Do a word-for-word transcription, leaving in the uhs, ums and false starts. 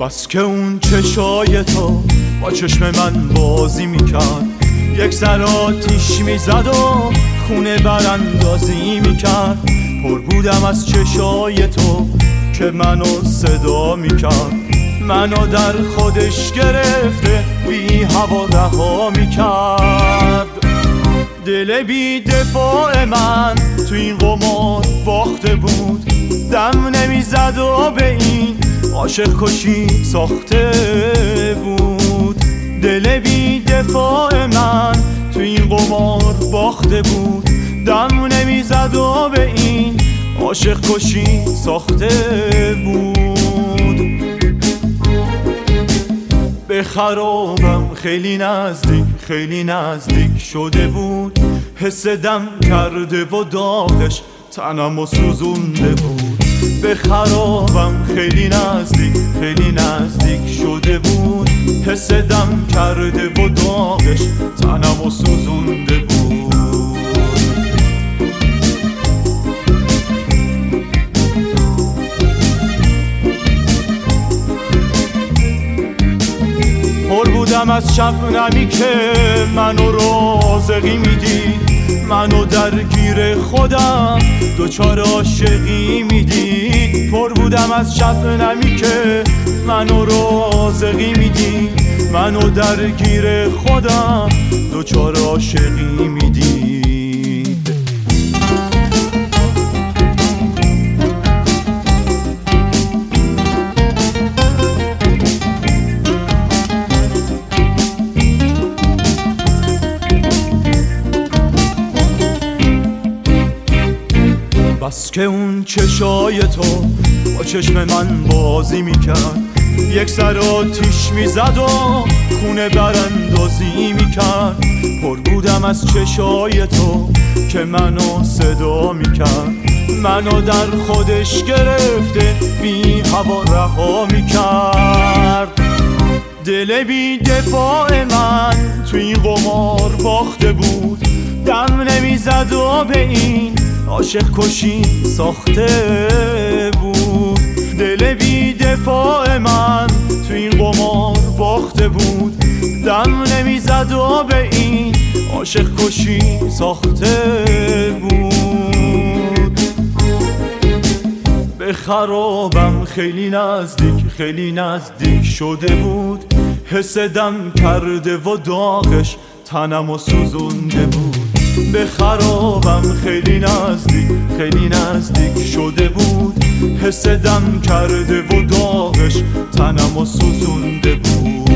بس که اون چشای تو با چشم من بازی میکرد، یک سر آتیش میزد و خونه براندازی میکرد. پر بودم از چشای تو که منو صدا میکرد، منو در خودش گرفته بی هوا رها میکرد. دل بی دفاع من تو این قمار باخته بود، دم نمیزد و به این عاشق کشی ساخته بود. دل بی دفاع من تو این قمار باخته بود، دم نمیزد و به این عاشق کشی ساخته بود. به خرابم خیلی نزدیک خیلی نزدیک شده بود، حس دم کرده و داغش تنمو سوزونده بود. به خرابم خیلی نزدیک خیلی نزدیک شده بود، حس دم کرده و داغش تنمو سوزونده بود. پر بودم از شبنمی که منو رازقی میدید، منو درگیر خودم دوچار عاشقی میدید. پر بودم از شبنمی که منو رازقی میدید، منو درگیر خودم دوچار عاشقی میدید. بس که اون چشای تو با چشم من بازی میکرد، یک سر آتیش میزد و خونه براندازی میکرد. پر بودم از چشای تو که منو صدا میکرد، منو در خودش گرفته بی هوا رها میکرد. دل بی دفاع من تو این قمار باخته بود، دم نمیزد و به این عاشق کشی ساخته بود. دل بی دفاع من تو این قمار باخته بود، دم نمیزد و به این عاشق کشی ساخته بود. به خرابم خیلی نزدیک خیلی نزدیک شده بود، حس دم کرده و داغش تنمو سوزونده بود. به خرابم خیلی نزدیک خیلی نزدیک شده بود، حس دم کرده و داغش تنمو سوزونده بود.